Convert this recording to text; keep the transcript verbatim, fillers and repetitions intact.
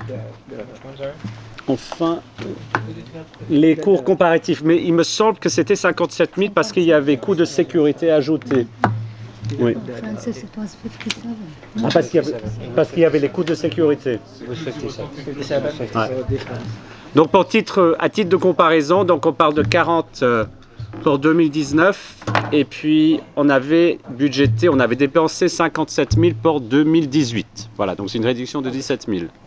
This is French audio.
Enfin, les cours comparatifs. Mais il me semble que c'était cinquante-sept mille parce qu'il y avait coûts de sécurité ajoutés. Oui. Ah, parce qu'il y, parce qu'il y avait les coûts de sécurité. Ouais. Donc pour titre, à titre de comparaison, donc on parle de quarante pour deux mille dix-neuf et puis on avait budgété, on avait dépensé cinquante-sept mille pour deux mille dix-huit. Voilà, donc c'est une réduction de dix-sept mille.